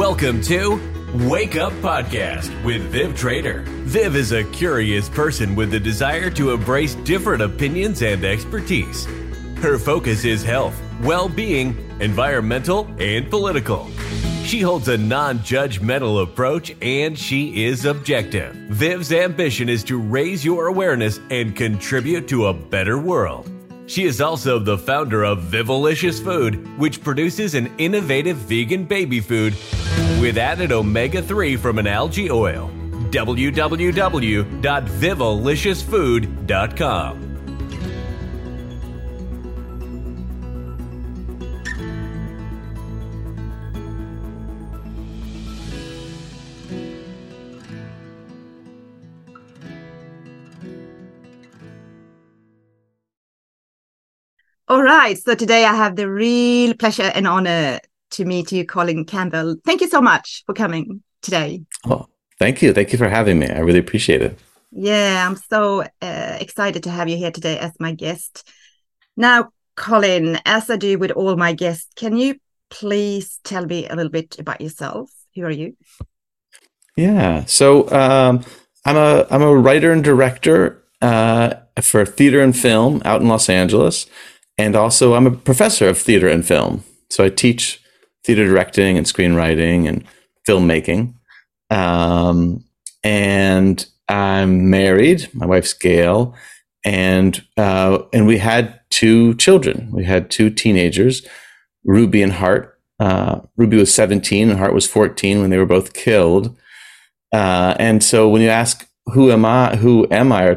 Welcome to Wake Up Podcast with Viv Trader. Viv is a curious person with the desire to embrace different opinions and expertise. Her focus is health, well-being, environmental, and political. She holds a non-judgmental approach and she is objective. Viv's ambition is to raise your awareness and contribute to a better world. She is also the founder of Vivolicious Food, which produces an innovative vegan baby food with added omega-3 from an algae oil. www.vivoliciousfood.com. All right, so today I have the real pleasure and honor to meet you, Colin Campbell. Thank you so much for coming today. Oh, thank you. Thank you for having me. I really appreciate it. Yeah, I'm so excited to have you here today as my guest. Now, Colin, as I do with all my guests, can you please tell me a little bit about yourself? Who are you? Yeah, so I'm a writer and director for theater and film out in Los Angeles. And also, I'm a professor of theater and film. So I teach theater directing and screenwriting and filmmaking. And I'm married. My wife's Gail. And we had two children. We had two teenagers, Ruby and Hart. Ruby was 17 and Hart was 14 when they were both killed. And so when you ask, who am I, or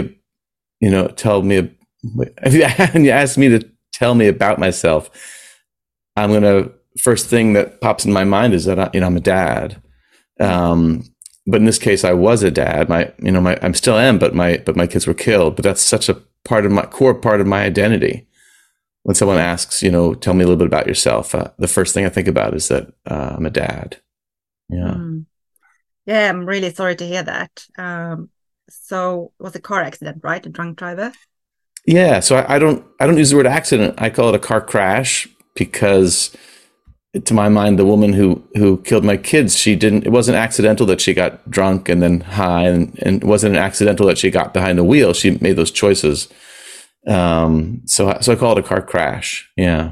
if you ask me to tell me about myself, first thing that pops in my mind is that I'm a dad. But in this case, I was a dad. I'm still am, but my kids were killed. But that's such a core part of my identity. When someone asks, tell me a little bit about yourself, the first thing I think about is that I'm a dad. Yeah. Yeah, I'm really sorry to hear that. So it was a car accident, right? A drunk driver? Yeah, so I don't use the word accident. I call it a car crash because, to my mind, the woman who killed my kids, it wasn't accidental that she got drunk and then high, and it wasn't accidental that she got behind the wheel. She made those choices. So I call it a car crash. Yeah.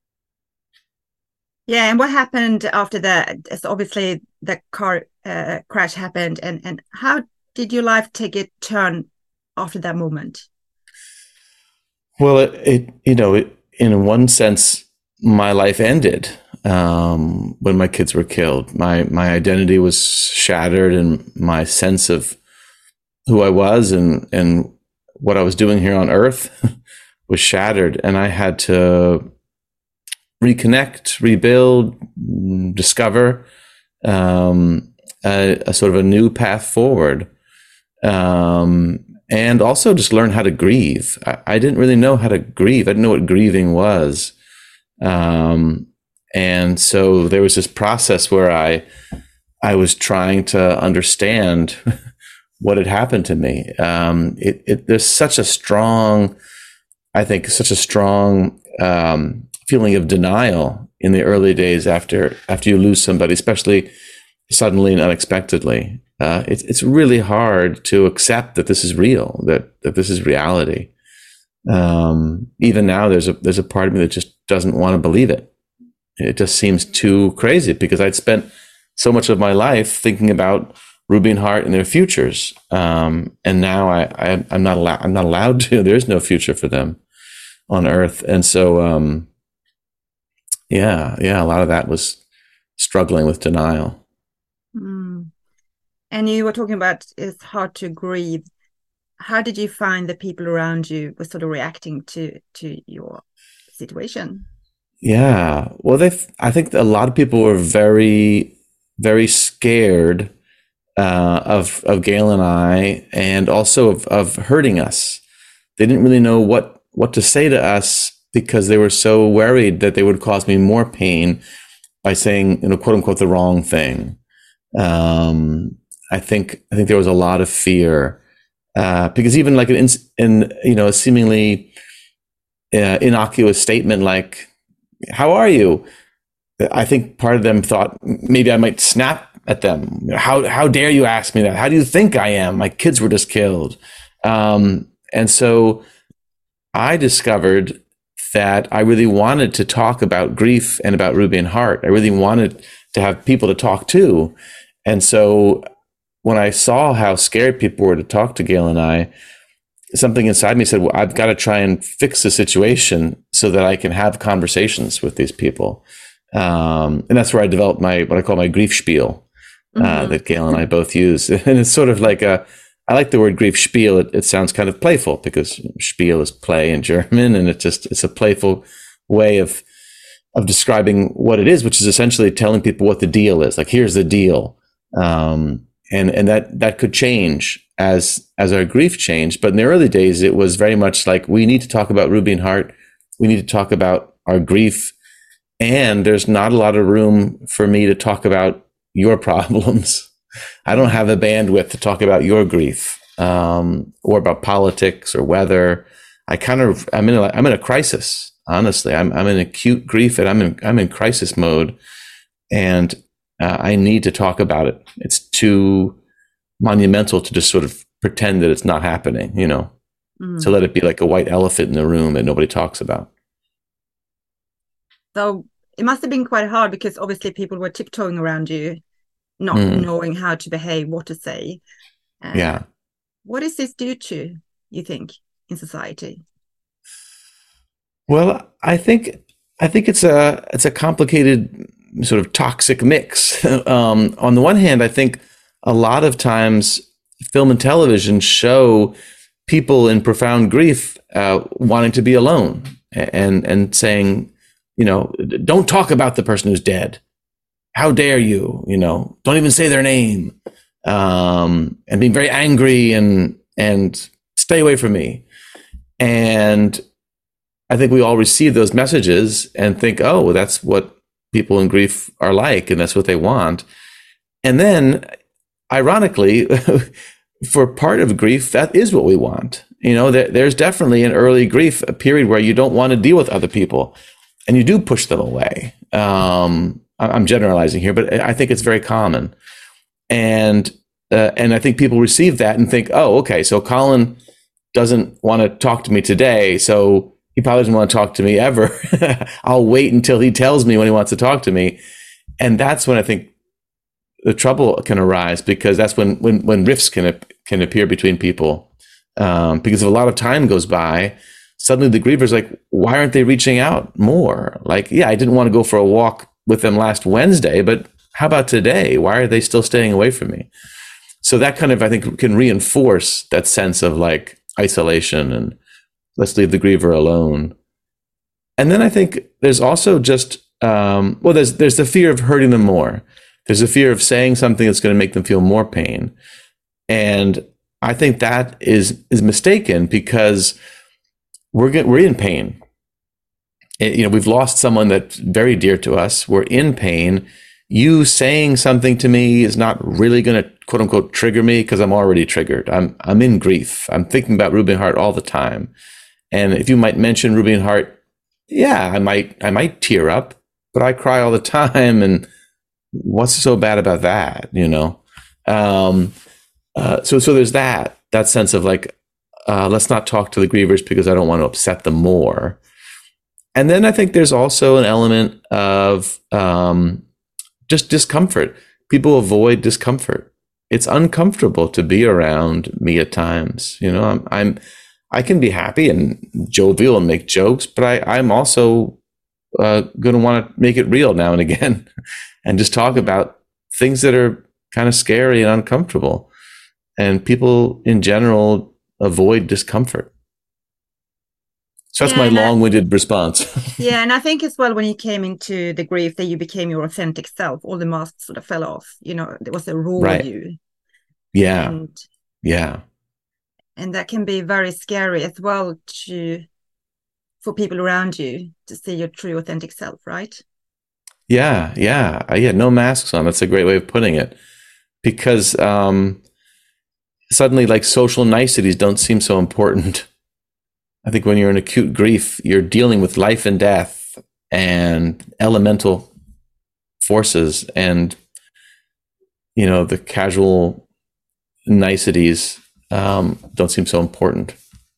Yeah, and what happened after that? So obviously, the car crash happened, and how did your life take a turn after that moment? Well, it in one sense, my life ended when my kids were killed. My identity was shattered, and my sense of who I was and what I was doing here on Earth was shattered, and I had to reconnect, rebuild, discover a sort of a new path forward. And also just learn how to grieve. I didn't really know how to grieve. I didn't know what grieving was. And so there was this process where I was trying to understand what had happened to me. There's such a strong feeling of denial in the early days after you lose somebody, especially suddenly and unexpectedly. It's really hard to accept that this is real, that this is reality. Even now, there's a part of me that just doesn't want to believe it. It just seems too crazy because I'd spent so much of my life thinking about Ruby and Hart and their futures, and now I'm not allowed to. There is no future for them on Earth, and so a lot of that was struggling with denial. And you were talking about it's hard to grieve. How did you find the people around you were sort of reacting to your situation? Yeah, well, I think a lot of people were very, very scared of Gail and I, and also of hurting us. They didn't really know what to say to us because they were so worried that they would cause me more pain by saying, quote unquote, the wrong thing. I think there was a lot of fear because even like a seemingly innocuous statement like, "How are you?" I think part of them thought maybe I might snap at them. How dare you ask me that? How do you think I am? My kids were just killed. And so I discovered that I really wanted to talk about grief and about Ruby and Hart. I really wanted to have people to talk to. And so when I saw how scared people were to talk to Gail and I, something inside me said, well, I've got to try and fix the situation so that I can have conversations with these people. And that's where I developed what I call my grief spiel, that Gail and I both use. And it's sort of like I like the word grief spiel. It sounds kind of playful because spiel is play in German. And it's a playful way of describing what it is, which is essentially telling people what the deal is. Like, here's the deal. And that could change as our grief changed. But in the early days, it was very much like, we need to talk about Ruby and Hart. We need to talk about our grief. And there's not a lot of room for me to talk about your problems. I don't have the bandwidth to talk about your grief, or about politics or weather. I'm in a crisis. Honestly, I'm in acute grief, and I'm in crisis mode, and I need to talk about it. It's too monumental to just sort of pretend that it's not happening, to let it be like a white elephant in the room that nobody talks about. So it must have been quite hard, because obviously people were tiptoeing around you, not knowing how to behave, what to say. Yeah. What does this do to, you think, in society? Well, I think it's a complicated sort of toxic mix. On the one hand, I think a lot of times film and television show people in profound grief wanting to be alone and saying, don't talk about the person who's dead. How dare you? Don't even say their name. And being very angry and stay away from me. And I think we all receive those messages and think, oh, that's what people in grief are like, and that's what they want. And then, ironically, for part of grief, that is what we want. There's definitely in early grief a period where you don't want to deal with other people, and you do push them away. I'm generalizing here, but I think it's very common. And I think people receive that and think, oh, okay, so Colin doesn't want to talk to me today, so he probably doesn't want to talk to me ever. I'll wait until he tells me when he wants to talk to me. And that's when I think the trouble can arise, because that's when rifts can appear between people. Because if a lot of time goes by, suddenly the griever's like, why aren't they reaching out more? Like, yeah, I didn't want to go for a walk with them last Wednesday, but how about today? Why are they still staying away from me? So that kind of, I think, can reinforce that sense of like isolation and let's leave the griever alone. And then I think there's also just, there's the fear of hurting them more. There's a fear of saying something that's going to make them feel more pain. And I think that is mistaken, because we're in pain. We've lost someone that's very dear to us. We're in pain. You saying something to me is not really going to, quote unquote, trigger me, because I'm already triggered. I'm in grief. I'm thinking about Ruby and Hart all the time. And if you might mention Ruby and Hart, yeah, I might tear up, but I cry all the time. And what's so bad about that? So there's that sense of like, let's not talk to the grievers because I don't want to upset them more. And then I think there's also an element of just discomfort. People avoid discomfort. It's uncomfortable to be around me at times. I can be happy and jovial and make jokes, but I'm also going to want to make it real now and again and just talk about things that are kind of scary and uncomfortable. And people in general avoid discomfort. So that's my long-winded response. Yeah, and I think as well, when you came into the grief, that you became your authentic self. All the masks sort of fell off. There was a raw you. Yeah. And that can be very scary as well for people around you to see your true authentic self, right? Yeah. No masks on. That's a great way of putting it. Because suddenly, like, social niceties don't seem so important. I think when you're in acute grief, you're dealing with life and death and elemental forces, and the casual niceties don't seem so important.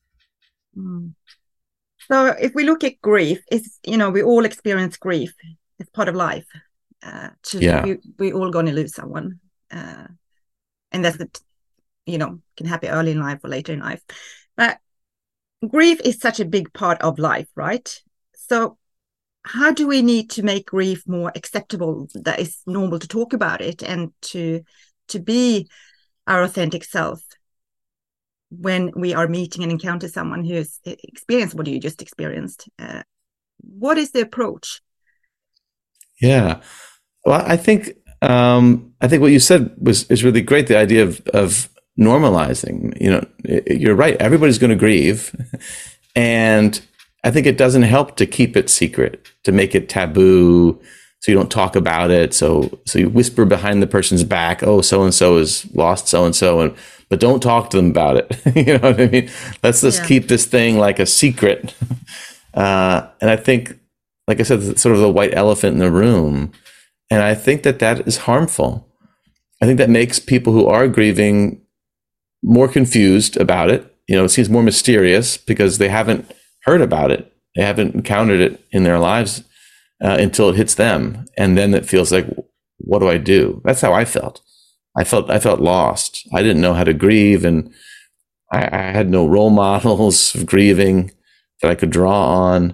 So if we look at grief, we all experience grief. It's part of life. We all going to lose someone, and that's can happen early in life or later in life. But grief is such a big part of life, right? So how do we need to make grief more acceptable, that it's normal to talk about it and to be our authentic self when we are meeting and encounter someone who has experienced what you just experienced? What is the approach? Yeah, well, I think what you said is really great. The idea of normalizing. You're right. Everybody's going to grieve, and I think it doesn't help to keep it secret, to make it taboo, so you don't talk about it. So you whisper behind the person's back, "Oh, so and so has lost so and so," but don't talk to them about it. You know what I mean? Let's just keep this thing like a secret. And I think, like I said, it's sort of the white elephant in the room. And I think that is harmful. I think that makes people who are grieving more confused about it. It seems more mysterious because they haven't heard about it. They haven't encountered it in their lives until it hits them. And then it feels like, what do I do? That's how I felt. I felt lost. I didn't know how to grieve, and I had no role models of grieving that I could draw on.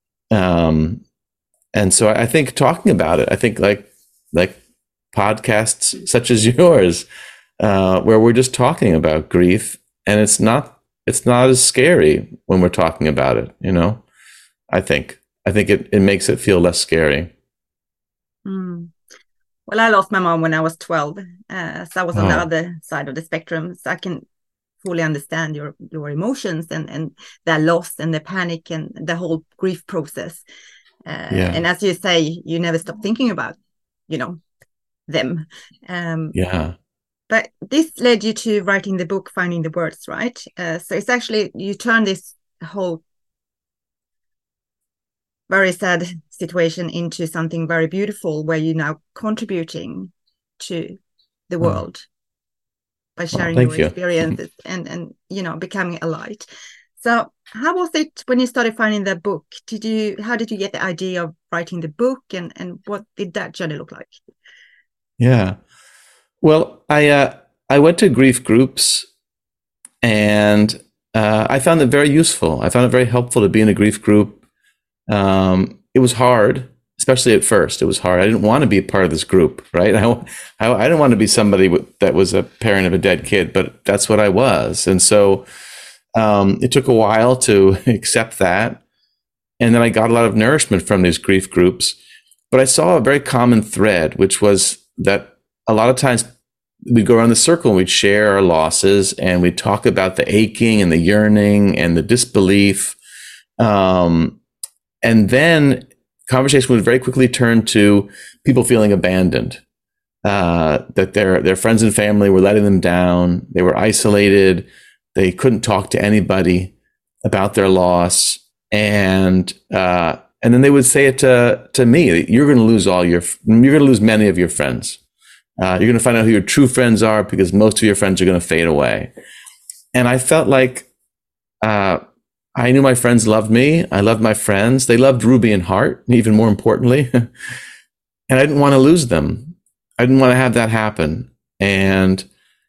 And so I think talking about it, I think like podcasts such as yours, where we're just talking about grief, and it's not as scary when we're talking about it. I think it makes it feel less scary. Well, I lost my mom when I was 12, so I was on the other side of the spectrum. So I can fully understand your emotions and the loss and the panic and the whole grief process. And as you say, you never stop thinking about, them. But this led you to writing the book, Finding the Words, right? So it's actually, you turn this whole very sad situation into something very beautiful, where you're now contributing to the world by sharing your experiences and becoming a light. So how was it when you started finding the book? How did you get the idea of writing the book, and what did that journey look like? Yeah. Well, I went to grief groups, and I found it very useful. I found it very helpful to be in a grief group. It was hard, especially at first. It was hard. I didn't want to be a part of this group, right? I didn't want to be somebody that was a parent of a dead kid, but that's what I was. And so it took a while to accept that. And then I got a lot of nourishment from these grief groups. But I saw a very common thread, which was that a lot of times we'd go around the circle and we'd share our losses, and we'd talk about the aching and the yearning and the disbelief. And then conversation would very quickly turn to people feeling abandoned, that their friends and family were letting them down. They were isolated. They couldn't talk to anybody about their loss. And then they would say it to me: "You're going to lose many of your friends. You're going to find out who your true friends are, because most of your friends are going to fade away." And I felt like I knew my friends loved me. I loved my friends. They loved Ruby and Hart, even more importantly. And I didn't want to lose them. I didn't want to have that happen. And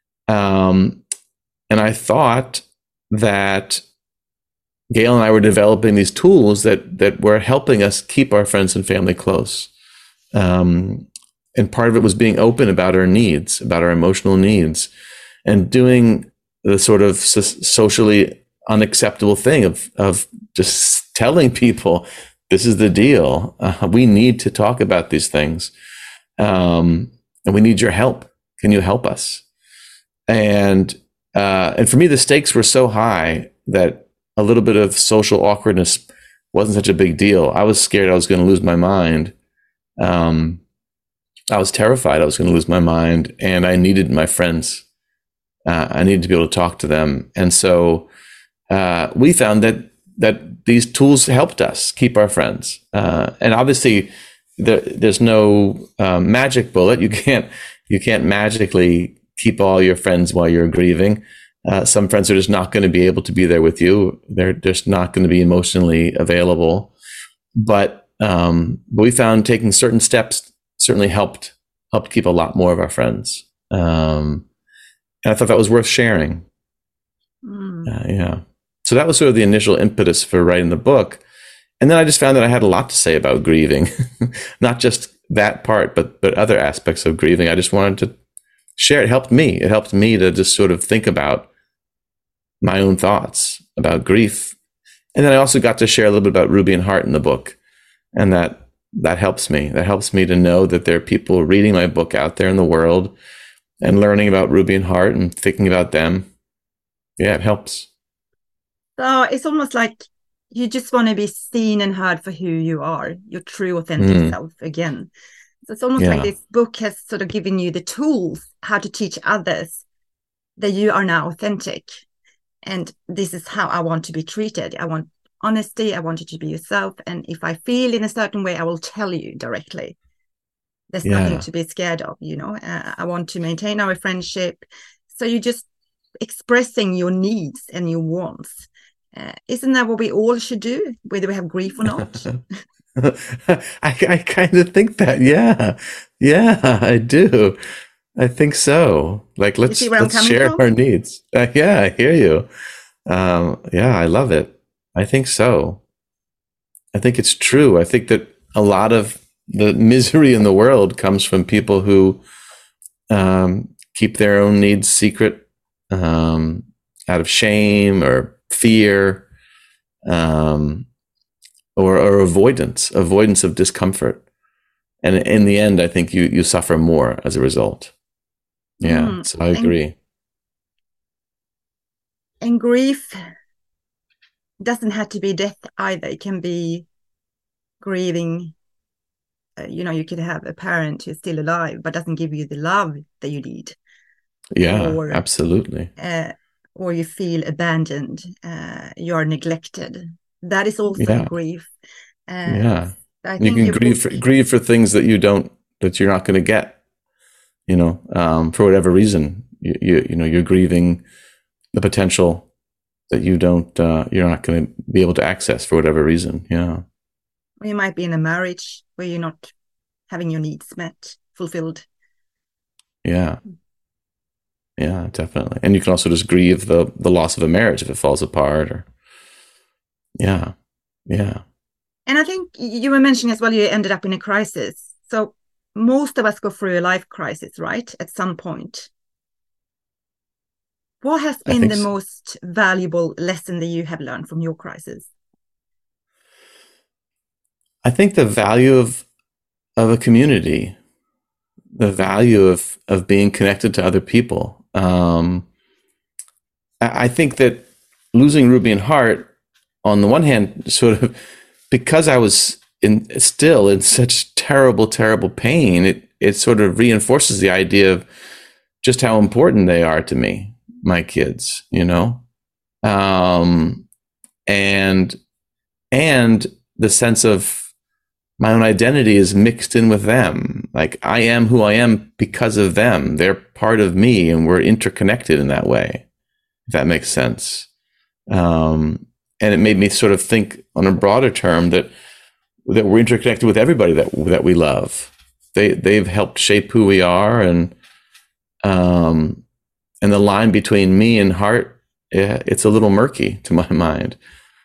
I thought that Gail and I were developing these tools that were helping us keep our friends and family close. And part of it was being open about our needs, about our emotional needs, and doing the sort of socially unacceptable thing of just telling people, this is the deal. We need to talk about these things. And we need your help. Can you help us? And for me, the stakes were so high that a little bit of social awkwardness wasn't such a big deal. I was scared I was going to lose my mind. I was terrified I was going to lose my mind, and I needed my friends. I needed to be able to talk to them. And so we found that these tools helped us keep our friends. And obviously, there's no magic bullet. You can't magically keep all your friends while you're grieving. Some friends are just not going to be able to be there with you. They're just not going to be emotionally available. But we found taking certain steps certainly helped keep a lot more of our friends. And I thought that was worth sharing. Yeah. So that was sort of the initial impetus for writing the book. And then I just found that I had a lot to say about grieving, not just that part, but other aspects of grieving. I just wanted to share. It helped me. It helped me to just sort of think about my own thoughts about grief. And then I also got to share a little bit about Ruby and Heart in the book. And that helps me. That helps me to know that there are people reading my book out there in the world and learning about Ruby and Heart and thinking about them. Yeah, it helps. So it's almost like you just want to be seen and heard for who you are, your true, authentic self again. So it's almost like this book has sort of given you the tools how to teach others that you are now authentic. And this is how I want to be treated. I want honesty. I want you to be yourself. And if I feel in a certain way, I will tell you directly. There's nothing to be scared of, I want to maintain our friendship. So you're just expressing your needs and your wants. Isn't that what we all should do, whether we have grief or not? I kind of think that. Yeah, I do. I think so. Like, let's share our needs. Yeah, I hear you. Yeah, I love it. I think so. I think it's true. I think that a lot of the misery in the world comes from people who keep their own needs secret out of shame or fear, or avoidance of discomfort. And in the end, I think you suffer more as a result. Yeah, so I agree. And grief doesn't have to be death either. It can be grieving. You could have a parent who's still alive, but doesn't give you the love that you need. Yeah, absolutely. Or you feel abandoned, you are neglected. That is also grief. I think you can grieve for things that you're not going to get. For whatever reason, you're grieving the potential that you're not going to be able to access for whatever reason. Yeah. Or you might be in a marriage where you're not having your needs met, fulfilled. Yeah. Yeah, definitely. And you can also just grieve the loss of a marriage if it falls apart. Yeah. And I think you were mentioning as well, you ended up in a crisis. So most of us go through a life crisis, right? At some point. What has been the most valuable lesson that you have learned from your crisis? I think the value of a community, the value of being connected to other people. I think that losing Ruby and Heart, on the one hand, sort of because I was still in such terrible, terrible pain, it sort of reinforces the idea of just how important they are to me, my kids, and the sense of my own identity is mixed in with them. Like, I am who I am because of them. They're part of me, and we're interconnected in that way, if that makes sense. And it made me sort of think on a broader term that we're interconnected with everybody that we love. They've helped shape who we are, and the line between me and Heart, it's a little murky to my mind.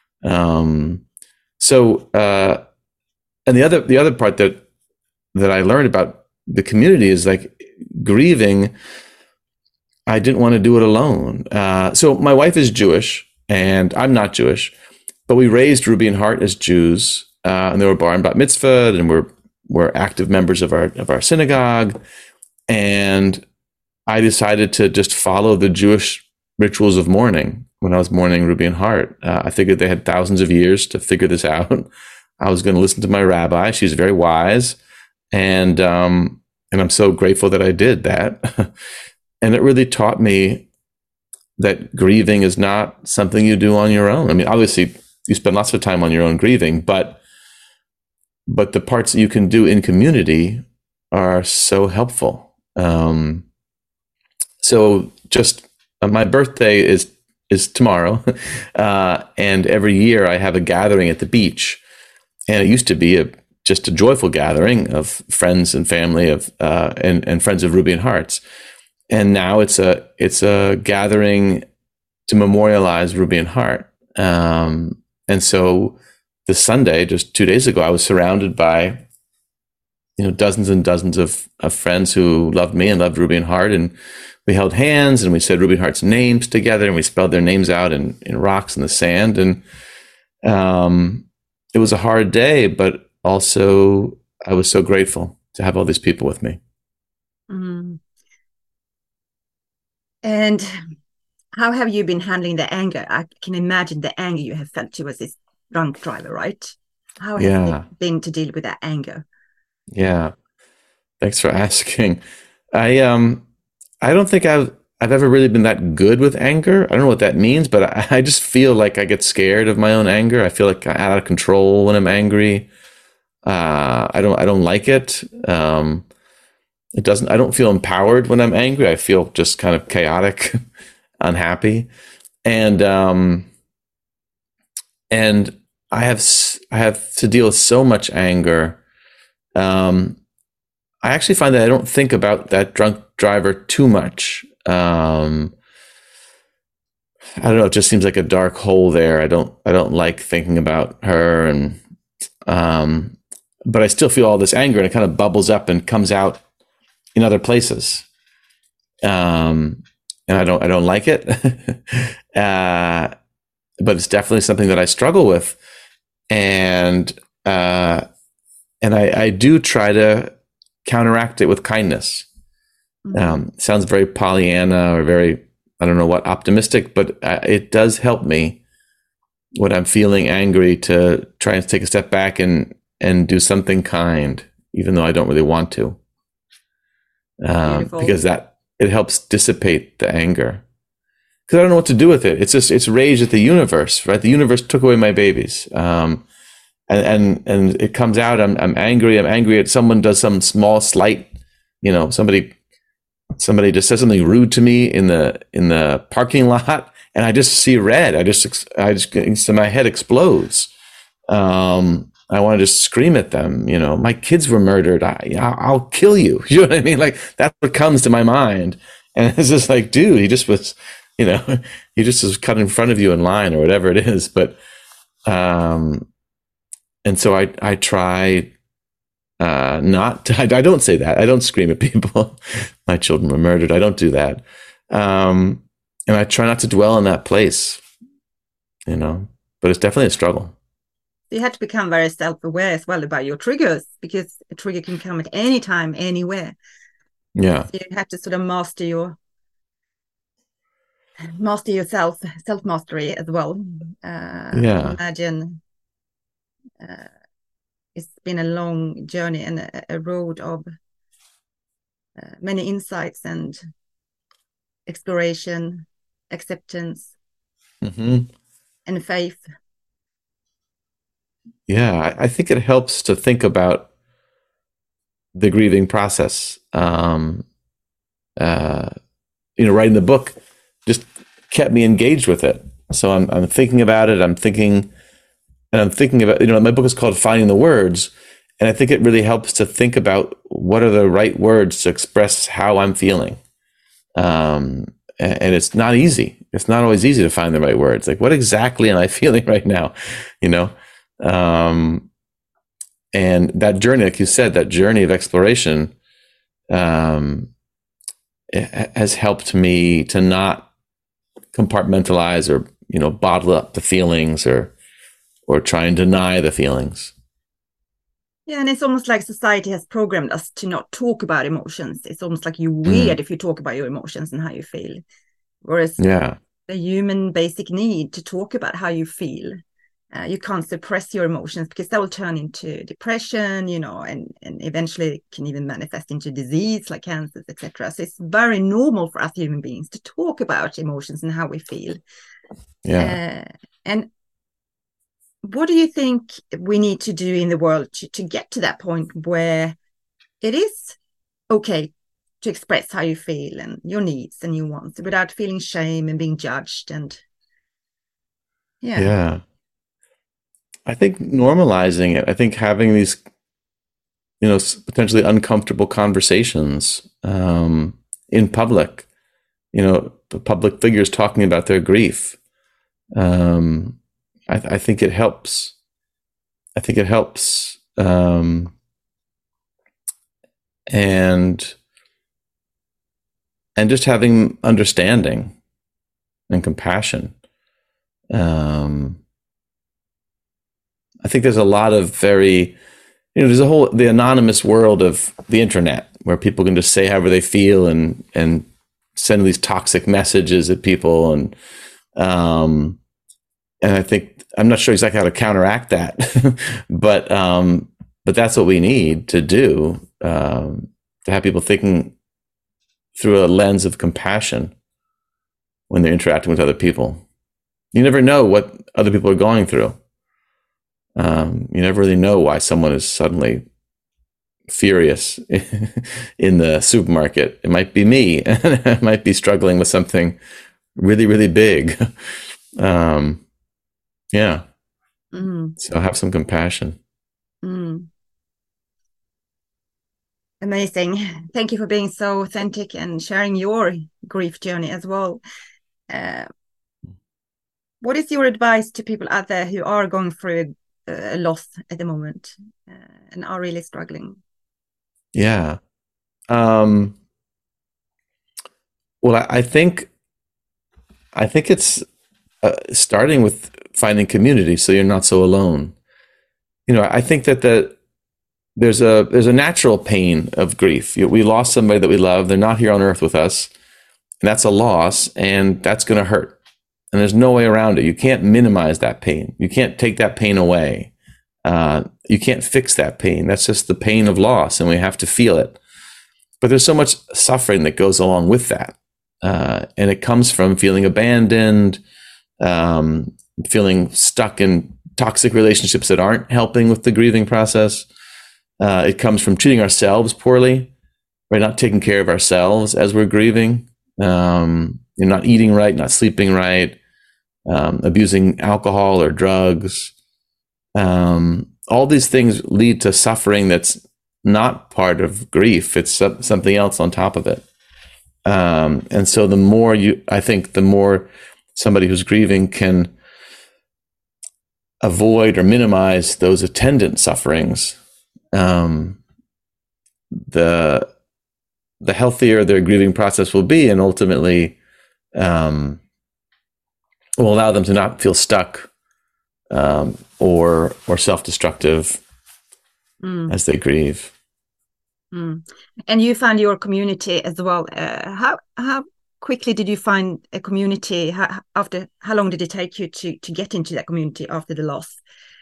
And the other part that I learned about the community is, like, grieving, I didn't want to do it alone. So my wife is Jewish and I'm not Jewish, but we raised Ruby and Heart as Jews, and they were bar and bat mitzvah, and we're active members of our synagogue. And I decided to just follow the Jewish rituals of mourning when I was mourning Ruby and Heart. I figured they had thousands of years to figure this out. I was going to listen to my rabbi. She's very wise. And I'm so grateful that I did that. And it really taught me that grieving is not something you do on your own. I mean, obviously you spend lots of time on your own grieving, but but the parts that you can do in community are so helpful. So just my birthday is tomorrow, and every year I have a gathering at the beach, and it used to be just a joyful gathering of friends and family and friends of Ruby and Hearts, and now it's a gathering to memorialize Ruby and Heart, and so this Sunday, just 2 days ago, I was surrounded by dozens and dozens of friends who loved me and loved Ruby and Heart, and we held hands and we said Ruby and Heart's names together, and we spelled their names out in rocks in the sand. And it was a hard day, but also I was so grateful to have all these people with me. Mm. And how have you been handling the anger? I can imagine the anger you have felt towards this drunk driver, right? How has it been to deal with that anger? Yeah, thanks for asking. I don't think I've ever really been that good with anger. I don't know what that means, but I just feel like I get scared of my own anger. I feel like I'm out of control when I'm angry. I don't like it. It doesn't. I don't feel empowered when I'm angry. I feel just kind of chaotic, unhappy, and I have to deal with so much anger. I actually find that I don't think about that drunk driver too much. I don't know. It just seems like a dark hole there. I don't like thinking about her, and but I still feel all this anger, and it kind of bubbles up and comes out in other places. And I don't like it. But it's definitely something that I struggle with, and I do try to counteract it with kindness. Sounds very Pollyanna or very, I don't know what, optimistic, but it does help me when I'm feeling angry to try and take a step back and do something kind, even though I don't really want to, because it helps dissipate the anger. Because I don't know what to do with it. It's rage at the universe, right? The universe took away my babies. And it comes out. I'm angry. I'm angry at someone does some small slight. Somebody just says something rude to me in the parking lot, and I just see red. So my head explodes. I want to just scream at them. My kids were murdered. I'll kill you. You know what I mean? Like, that's what comes to my mind, and it's just like, dude, he just was, he just was cut in front of you in line or whatever it is. But and so I try not to, I don't say that. I don't scream at people. My children were murdered. I don't do that. And I try not to dwell in that place, but it's definitely a struggle. You have to become very self-aware as well about your triggers, because a trigger can come at any time, anywhere. Yeah. So you have to sort of master yourself, self-mastery as well. Yeah. Imagine it's been a long journey and a road of many insights and exploration, acceptance, and faith. Yeah, I think it helps to think about the grieving process. Writing the book just kept me engaged with it. So I'm thinking about it. I'm thinking about, my book is called Finding the Words. And I think it really helps to think about what are the right words to express how I'm feeling. And it's not easy. It's not always easy to find the right words. Like, what exactly am I feeling right now? And that journey, like you said, that journey of exploration, it has helped me to not compartmentalize or, bottle up the feelings or try and deny the feelings. Yeah, and it's almost like society has programmed us to not talk about emotions. It's almost like you're weird if you talk about your emotions and how you feel. Whereas the human basic need to talk about how you feel, you can't suppress your emotions, because that will turn into depression, and eventually can even manifest into disease like cancers, etc. So it's very normal for us human beings to talk about emotions and how we feel. Yeah. And what do you think we need to do in the world to get to that point where it is okay to express how you feel and your needs and your wants without feeling shame and being judged? And yeah, I think normalizing it. I think having these, potentially uncomfortable conversations in public. The public figures talking about their grief. I think it helps. I think it helps, and just having understanding and compassion. I think there's a lot of there's the anonymous world of the internet where people can just say however they feel and send these toxic messages at people. And I think, I'm not sure exactly how to counteract that, but that's what we need to do, to have people thinking through a lens of compassion when they're interacting with other people. You never know what other people are going through. You never really know why someone is suddenly furious in the supermarket. It might be me. I might be struggling with something really, really big. Yeah. So have some compassion. Amazing. Thank you for being so authentic and sharing your grief journey as well. What is your advice to people out there who are going through a loss at the moment and are really struggling? Yeah. Well, I think it's starting with finding community so you're not so alone. I think that there's a natural pain of grief. We lost somebody that we love. They're not here on earth with us. And that's a loss, and that's going to hurt. And there's no way around it. You can't minimize that pain. You can't take that pain away. You can't fix that pain. That's just the pain of loss, and we have to feel it. But there's so much suffering that goes along with that. And it comes from feeling abandoned, feeling stuck in toxic relationships that aren't helping with the grieving process. It comes from treating ourselves poorly, right? Not taking care of ourselves as we're grieving. You're not eating right, not sleeping right, abusing alcohol or drugs. All these things lead to suffering that's not part of grief. It's something else on top of it. And so the more somebody who's grieving can avoid or minimize those attendant sufferings, the healthier their grieving process will be, and ultimately will allow them to not feel stuck or self-destructive as they grieve. And you found your community as well. How quickly did you find a community? How long did it take you to get into that community after the loss?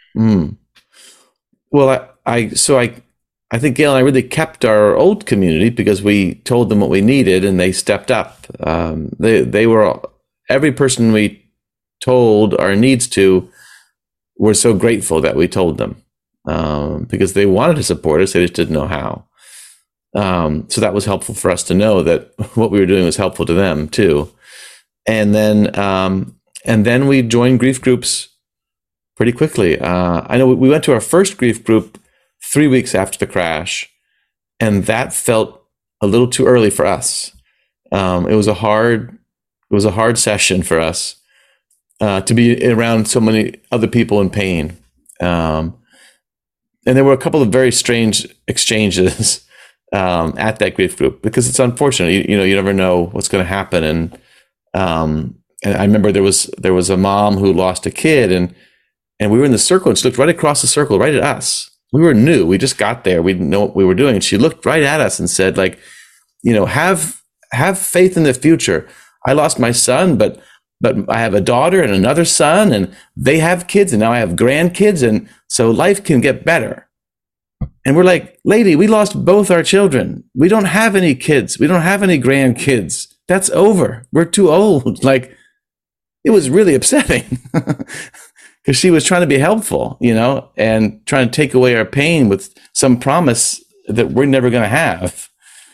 Well, I think Gail and I really kept our old community because we told them what we needed, and they stepped up. They were, every person we told our needs to were so grateful that we told them, because they wanted to support us. They just didn't know how. So that was helpful for us to know that what we were doing was helpful to them too. And then we joined grief groups pretty quickly. I know we went to our first grief group 3 weeks after the crash, and that felt a little too early for us. It was a hard session for us to be around so many other people in pain. And there were a couple of very strange exchanges at that grief group, because it's unfortunate. You never know what's going to happen. And I remember there was a mom who lost a kid, and we were in the circle, and she looked right across the circle, right at us. We were new. We just got there. We didn't know what we were doing. And she looked right at us and said, like, have faith in the future. I lost my son, but I have a daughter and another son, and they have kids, and now I have grandkids. And so life can get better. And we're like, lady, we lost both our children. We don't have any kids. We don't have any grandkids. That's over. We're too old. Like, it was really upsetting because because she was trying to be helpful, and trying to take away our pain with some promise that we're never going to have.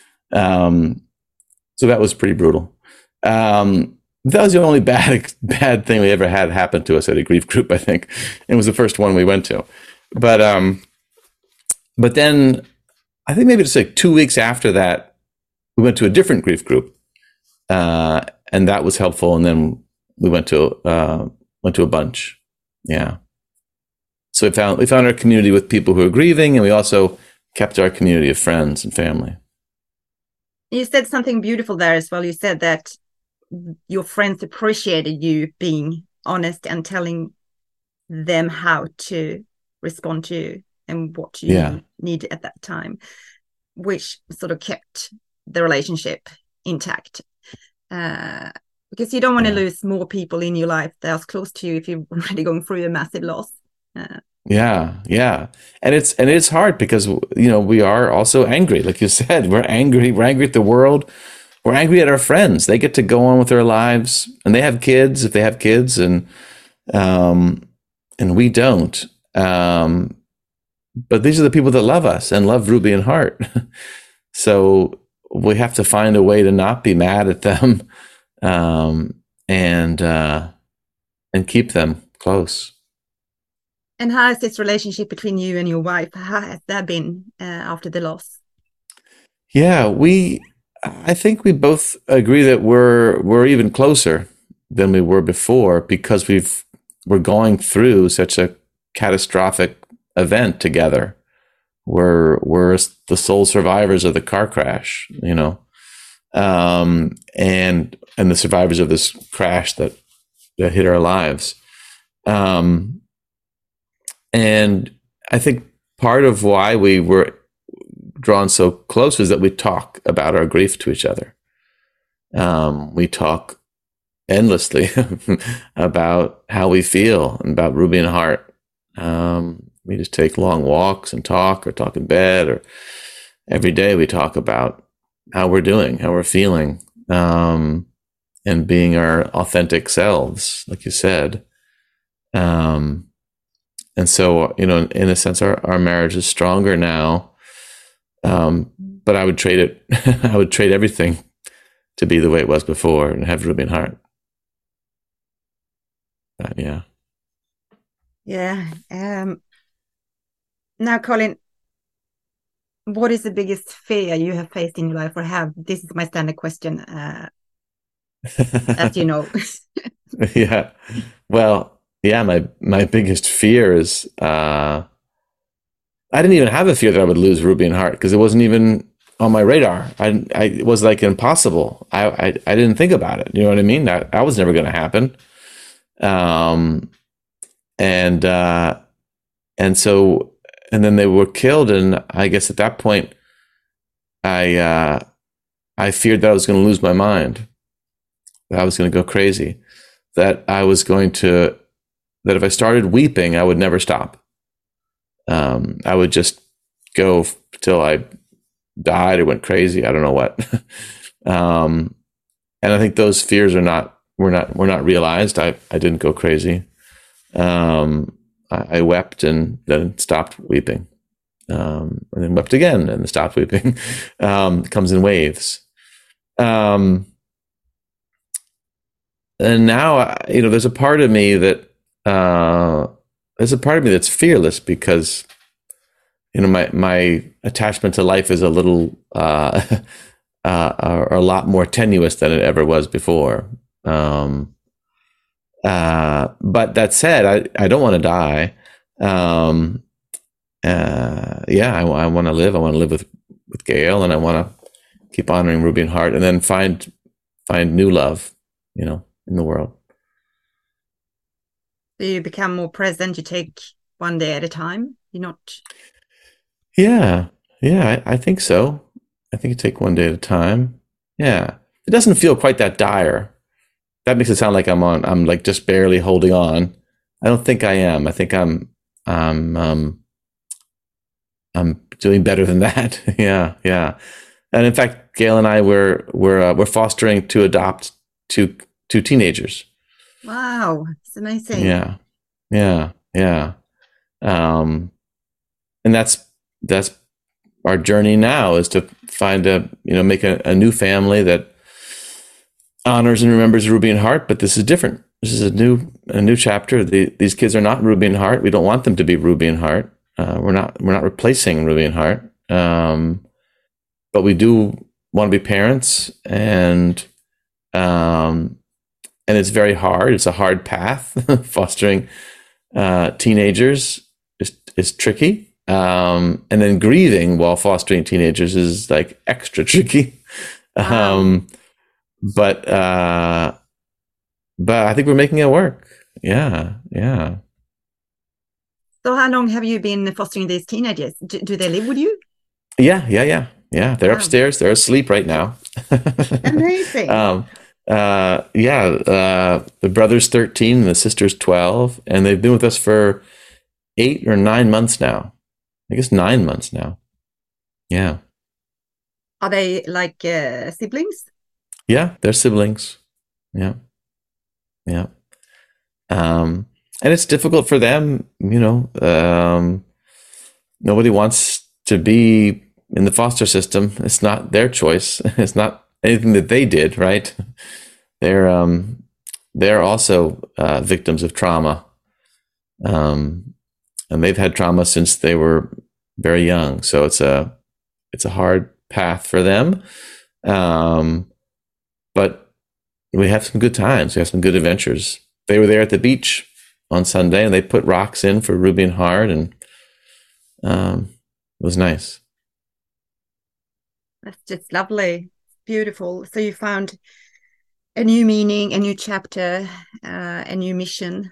So that was pretty brutal. That was the only bad thing we ever had happen to us at a grief group, I think. It was the first one we went to. But then I think maybe just like 2 weeks after that, we went to a different grief group, and that was helpful. And then we went to a bunch. Yeah. So we found our community with people who are grieving, and we also kept our community of friends and family. You said something beautiful there as well. You said that your friends appreciated you being honest and telling them how to respond to you and what you needed at that time, which sort of kept the relationship intact. Because you don't want to lose more people in your life that are close to you if you're already going through a massive loss. Yeah. And it's hard because, we are also angry. Like you said, we're angry. We're angry at the world. We're angry at our friends. They get to go on with their lives, and they have kids if they have kids, and we don't. But these are the people that love us and love Ruby and Hart. So we have to find a way to not be mad at them, and keep them close. And how is this relationship between you and your wife? How has that been after the loss? Yeah, I think we both agree that we're even closer than we were before because we're going through such a catastrophic event together. We're the sole survivors of the car crash, and the survivors of this crash that hit our lives. And I think part of why we were drawn so close was that we talk about our grief to each other. We talk endlessly about how we feel and about Ruby and Hart. We just take long walks and talk in bed, or every day we talk about how we're doing, how we're feeling, and being our authentic selves, like you said. And so, in a sense, our marriage is stronger now. But I would trade it. I would trade everything to be the way it was before and have Ruby and Hart. Yeah. Now, Colin, what is the biggest fear you have faced in your life, or have? This is my standard question, as you know. Yeah. Well, yeah, my biggest fear is I didn't even have a fear that I would lose Ruby and Hart because it wasn't even on my radar. It was like impossible. I didn't think about it. You know what I mean? That was never going to happen. And then they were killed, and I guess at that point, I feared that I was going to lose my mind, that I was going to go crazy, that if I started weeping, I would never stop. I would just go till I died or went crazy. I don't know what. And I think those fears were not realized. I didn't go crazy. I wept and then stopped weeping, and then wept again and stopped weeping. It comes in waves. And now, there's a part of me that's fearless because, my attachment to life is a little, a lot more tenuous than it ever was before. But that said, I don't want to die. I want to live. I want to live with Gail, and I want to keep honoring Ruby and Hart, and then find new love, in the world. Do you become more present? You take one day at a time? You're not... Yeah, I think so. I think you take one day at a time. Yeah. It doesn't feel quite that dire. That makes it sound like I'm like just barely holding on. I don't think I am. I think I'm doing better than that. Yeah. And in fact, Gail and I we're fostering to adopt two teenagers. Wow, it's amazing. Yeah. Yeah. Yeah. And that's our journey now, is to find make a new family that honors and remembers Ruby and Hart. But this is different. This is a new chapter. These kids are not Ruby and Hart. We don't want them to be Ruby and Hart. We're not replacing Ruby and Hart. But we do want to be parents, and it's very hard. It's a hard path. Fostering teenagers is tricky. And then grieving while fostering teenagers is like extra tricky. Wow. But I think we're making it work. Yeah. Yeah. So how long have you been fostering these teenagers? Do they live with you? Yeah. They're Wow. upstairs. They're asleep right now. Amazing. The brother's 13 and the sister's 12, and they've been with us for 8 or 9 months now. I guess 9 months now. Yeah. Are they like siblings? Yeah, they're siblings. Yeah. Yeah. And it's difficult for them, nobody wants to be in the foster system. It's not their choice. It's not anything that they did, right? They're also victims of trauma. And they've had trauma since they were very young. So it's a hard path for them. But we have some good times. We have some good adventures. They were there at the beach on Sunday, and they put rocks in for Ruby and Hart, and it was nice. That's just lovely. Beautiful. So you found a new meaning, a new chapter, a new mission.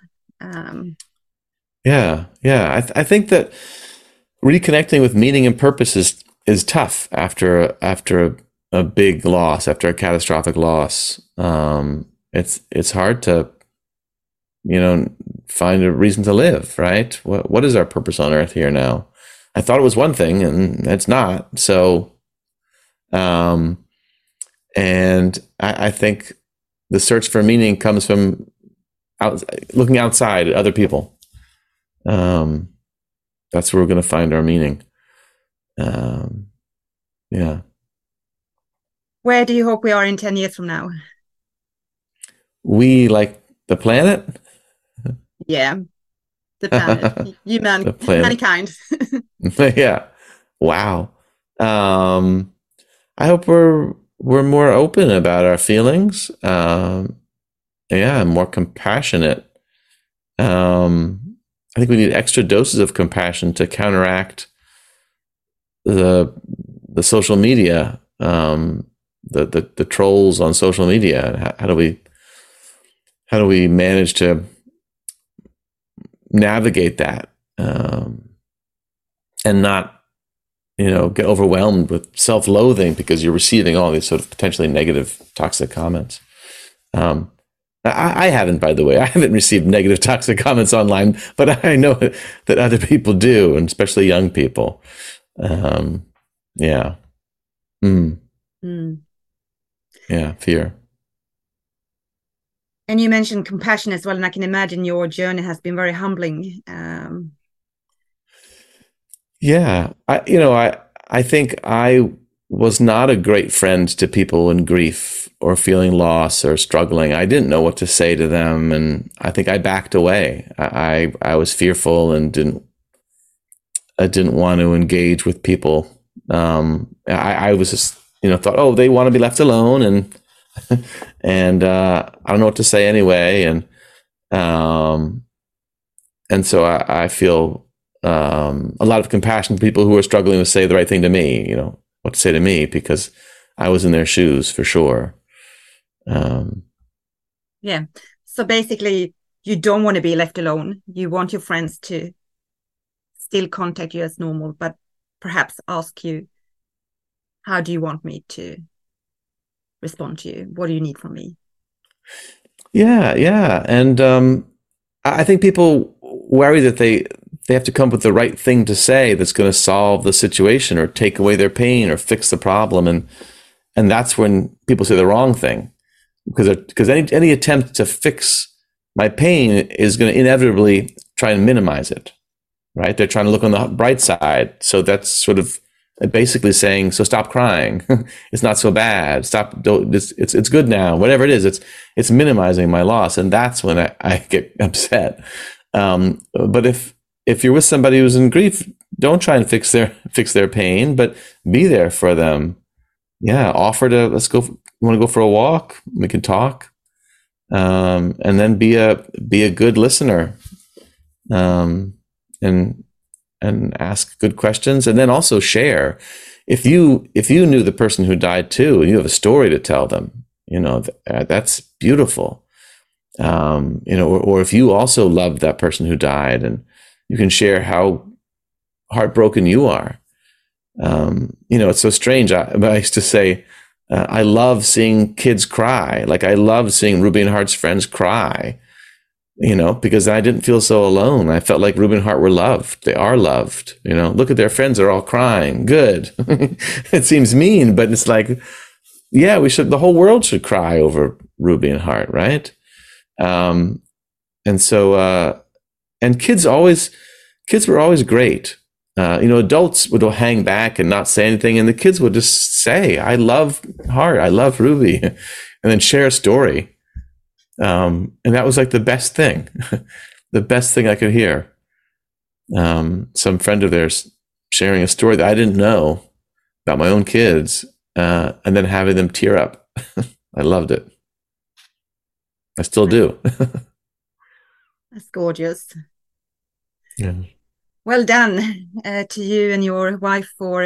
Yeah. I think that reconnecting with meaning and purpose is tough after a big loss, after a catastrophic loss. It's hard to find a reason to live, right? What is our purpose on earth here now? I thought it was one thing, and it's not. So, and I think the search for meaning comes from looking outside at other people. That's where we're going to find our meaning. Yeah. Where do you hope we are in 10 years from now? We like the planet. Yeah, the planet, The planet. mankind. Yeah. Wow. I hope we're more open about our feelings. More compassionate. I think we need extra doses of compassion to counteract the social media, the trolls on social media. How do we manage to navigate that, and not get overwhelmed with self-loathing because you're receiving all these sort of potentially negative, toxic comments. I haven't, by the way. I haven't received negative, toxic comments online, but I know that other people do, and especially young people. Yeah. Yeah, fear. And you mentioned compassion as well, and I can imagine your journey has been very humbling. Yeah, I think I was not a great friend to people in grief or feeling loss or struggling. I didn't know what to say to them, and I think I backed away. I was fearful and didn't want to engage with people. I was just thought, oh, they want to be left alone, and and I don't know what to say anyway, and so I feel a lot of compassion to people who are struggling to say the right thing to me, what to say to me, because I was in their shoes for sure. Yeah. So basically, you don't want to be left alone. You want your friends to still contact you as normal, but perhaps ask you, how do you want me to respond to you? What do you need from me? Yeah. And I think people worry that they have to come up with the right thing to say that's going to solve the situation or take away their pain or fix the problem. And that's when people say the wrong thing, because any attempt to fix my pain is going to inevitably try and minimize it, right? They're trying to look on the bright side. So that's sort of basically saying, so stop crying. It's not so bad. It's good now. Whatever it is, it's minimizing my loss. And that's when I get upset. But if you're with somebody who's in grief, don't try and fix their pain, but be there for them. Yeah. Offer to, let's go. You want to go for a walk? We can talk. And then be a good listener. And ask good questions, and then also share. If you knew the person who died too, and you have a story to tell them, that's beautiful. Or if you also loved that person who died, and you can share how heartbroken you are. It's so strange. I used to say, I love seeing kids cry. Like I love seeing Ruby and Hart's friends cry. Because I didn't feel so alone. I felt like Ruby and Hart were loved. They are loved. Look at their friends, they're all crying. Good. It seems mean, but it's like, yeah, the whole world should cry over Ruby and Hart, right? And kids were always great. Adults would hang back and not say anything, and the kids would just say, I love Hart, I love Ruby, and then share a story. And that was like the best thing, the best thing I could hear. Some friend of theirs sharing a story that I didn't know about my own kids, and then having them tear up. I loved it. I still do. That's gorgeous. Yeah. Well done to you and your wife for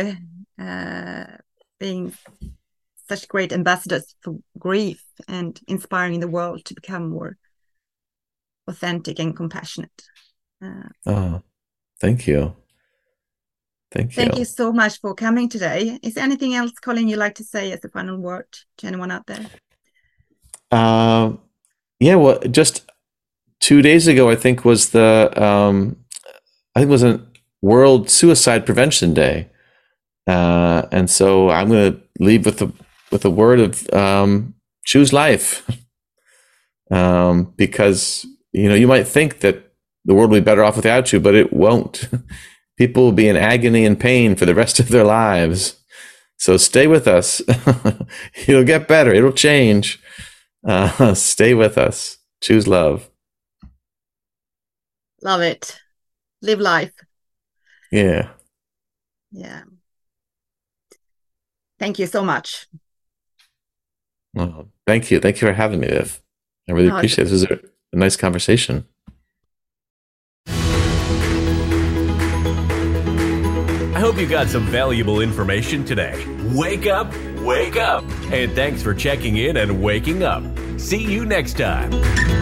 being such great ambassadors for grief and inspiring the world to become more authentic and compassionate. Thank you. Thank you so much for coming today. Is there anything else, Colin, you'd like to say as a final word to anyone out there? Well, just 2 days ago, I think was a World Suicide Prevention Day. And so I'm going to leave with a word of choose life, because you might think that the world will be better off without you, but it won't. People will be in agony and pain for the rest of their lives. So stay with us. It'll get better. It'll change. Stay with us. Choose love. Love it. Live life. Yeah. Thank you so much. Well, thank you. Thank you for having me, Viv. I really appreciate it. This was a nice conversation. I hope you got some valuable information today. Wake up, wake up. And thanks for checking in and waking up. See you next time.